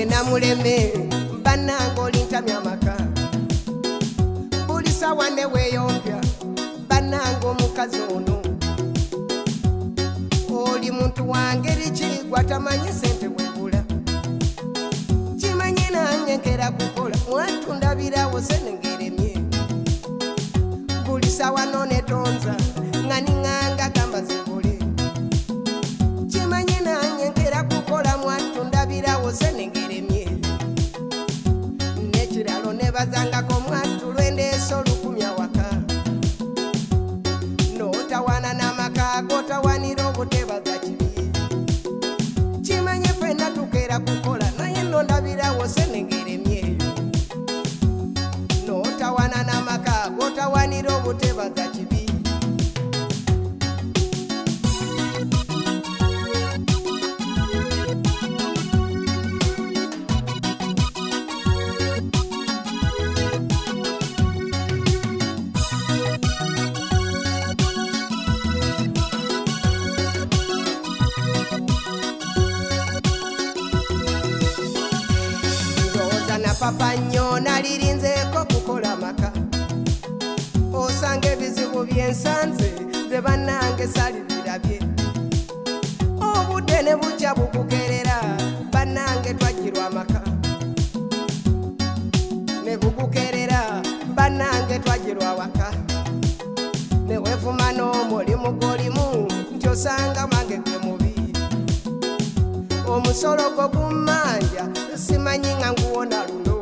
namuleme bannange olintamya amaka buli sawa ne weeyompya bannange omukazi ono oli muntu wangeri ki gwatamanyi sente bwebula kimanyi nange nkera kukola mwatundabirawo senengeremye buli sawa nonetonza nga niŋŋanga gamba zibule kimanyi nange nkera kukola mwatundabirawo senengeremye nekiralo nebazangako mwattu lwendeesa olukumya waka notawana n'amaka gotawanira obutebaza kibi kimanyi ffenna tukeera kukola naye nondabirawo senengeremye notawana n'amaka gotawanira obutebaza kibi papa nnyo nalirinzeeko kukola maka osanga ebizibu byensanze ze bannange salibirabye obudde ne bukya bukukerera bannange twajjirwa amaka ne bukukerera bannange twajjirwa waka ne wevuma n'omulimu golimu nti osanga mange gwe mubi omusolo gwo gummanja simanyi nga nguwona luno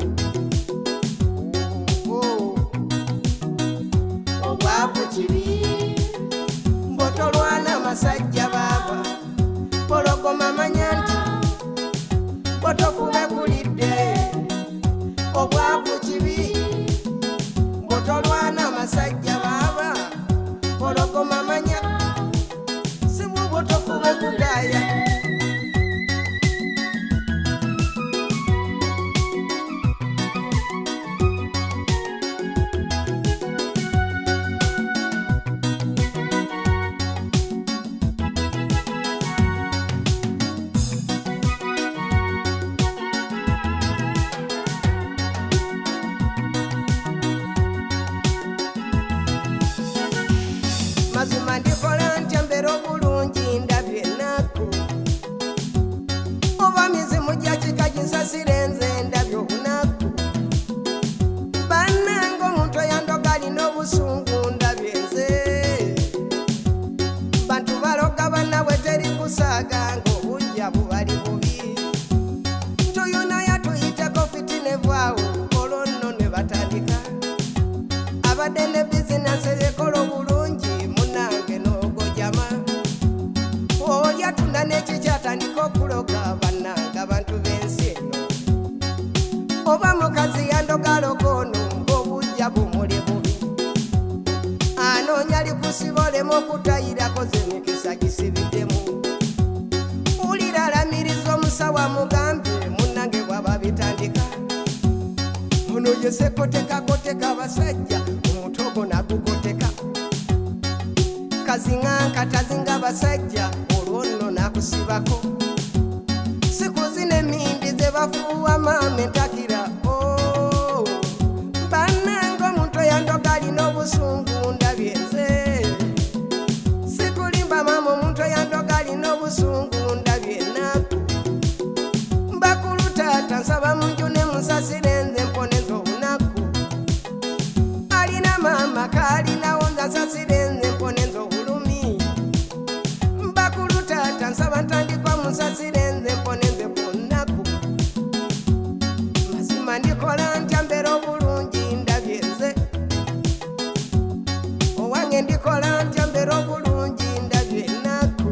obwavu kibi mbotolwana masajja baaba pologoma manya nti botofube kulidde obwavu kibi mbotolwana masajja baaba pologoma manya sibu botofube kugaya mazima ndikola ntya mbeera obulungi ndabye ennaku oba mizimu gya kika ginsasire nze ndabye obunaku bannange omuntu eyandoga alina obusungu ndabye nze bantu baloga bannabwe teri kusaaga ng'obujja bubali bubi tuyuna yatuyiteko fitinevaawo olwo nno ne batandika abadde ne bizinensi ekola obulungi olyatunda nekikyatandika okuloga bannange abantu b'ensi eno oba mukazi yandogaloga ono ng'obujja bumuli bubi anoonya likusiba olema okutayirako zemikisa gisibiddemu wulira alamiriza omusawo amugambye munnange bw'aba bitandika ono ye sekotekakoteka abasajja omutogo nagugoteka kaziŋanka tazinga basajja olwo nno nakusibako sikuzina emindi ze bafuuwa maama entakira bannange omuntu eyandoga alina obusungu ndabye nze sikulimba maama omuntu eyandoga alina obusungu ndabye ennaku mbakulu taata nsaba munju ne musasire nze mpone nze obunaku alina maama kaalinawo nze asasire nze mpone nze nsaba ntandikwa musasire nze mpone nze ku nnaku mazima ndikola ntya mbeera obulungi ndabye nze owange ndikola ntya mbeera obulungi ndabye ennaku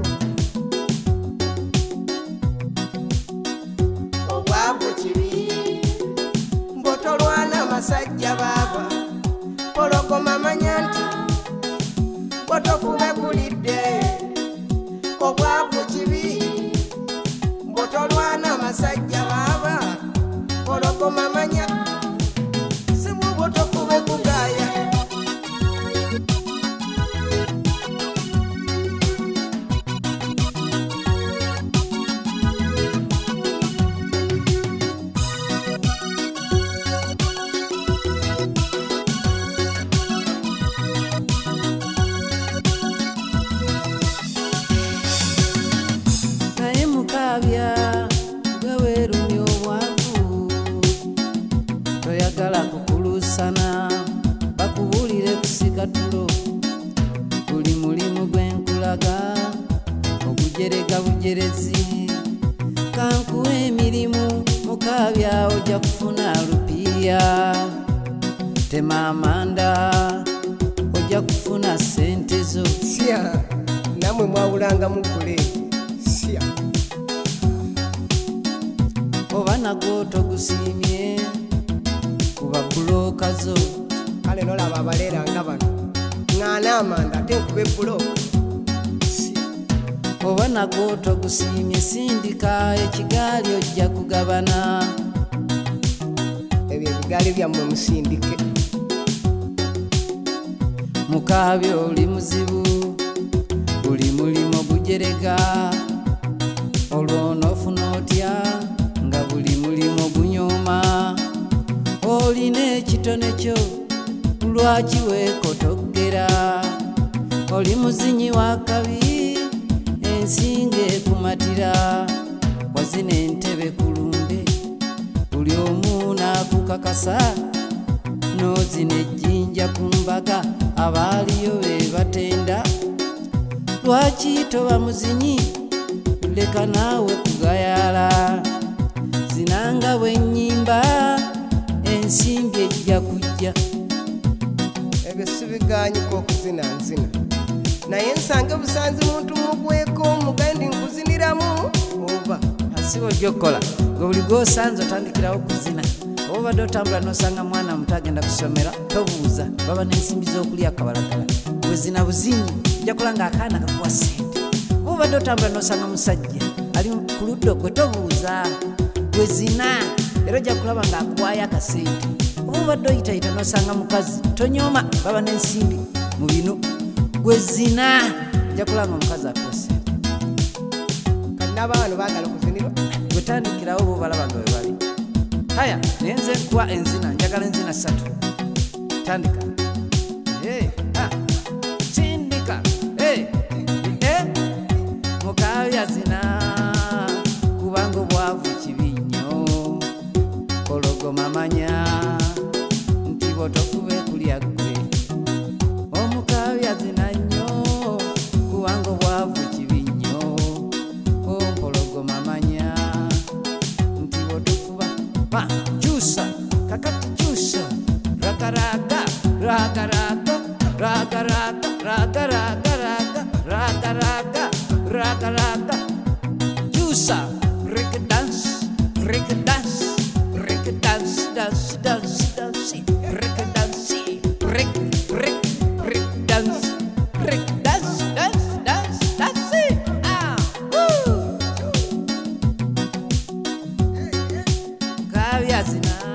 obwavu kibi mbotolwana masajja baaba pologoma manya nti botofube kulidde obwavu kibi mbotolwana masajja baaba pologoma manya sibu botofube kugaya mukabya gwe weerumya obwavu toyagala kukulusana bakubuulire kusika tulo buli mulimu gwenkulaga ogujerega bujerezi kankuwa emirimu mukabya ojja kufuna lupiya tema amanda ojja kufuna sente zo sya namwe mwawulanga mugule sya oba nagwo togusiimye kuba buloka zo kale nolaba abaleera nga bano ŋŋaana amanda ate nkube buloka oba nagwo togusiimye sindika ekigaali ojja kugabana ebyo ebigaali byammwe musindike mukabya oli muzibu buli mulimo gujerega olwo nofuna otya nga buli mulimo gunyoma olina ekitone kyo lwaki weekotogera oli muzinyi wa kabi ensinga ekumatira wazina entebe kulumbe buli omu naakukakasa nozina ejjinja ku mbaga abaaliyo be batenda lwaki toba muzinyi leka naawe kugayala zinanga bwennyimba ensimbi ejja kujja ebyo sibiganyika okuzina nzina naye nsange busanzi muntu mugweko omugaye ndi nkuziniramu oba asiba ojja okukola gwe buli gwosanze otandikirawo kuzina oba obadde otambula nosanga mwana muto agenda kusomera tobuuza baba n'ensimbi z'okulya kabalagala gwe zina buzinyi ojja kula ng'akaana kakuwa sente oba obadde otambula nosanga musajja ali ku ludda gwe tobuuza gwe zina era ojja kulaba ng'akuwaayo akasente oba obadde oyitayita nosanga mukazi tonyooma baba n'ensimbi mu bino gwe zina ojja kulaba omukazi akuwa sente kalina abaana baagala okuzinirwa gwetandikirawo bo balaba nga we bali haya naye nze nkuwa enzina njagala enzina 3 tandika sindika mukabya zina kubanga obwavu kibi nnyo ologoma manya nti bwotofube kulya ggwe omukabya zina nnyo kubanga obwavu kibi nnyo ompologoma manya nti bwotofuba kyusa kakati kyusa ragaraga ragaraga ragaraga ragaraga ragaraga ragaraga kyusa break dance dance break dance break dance kabya zina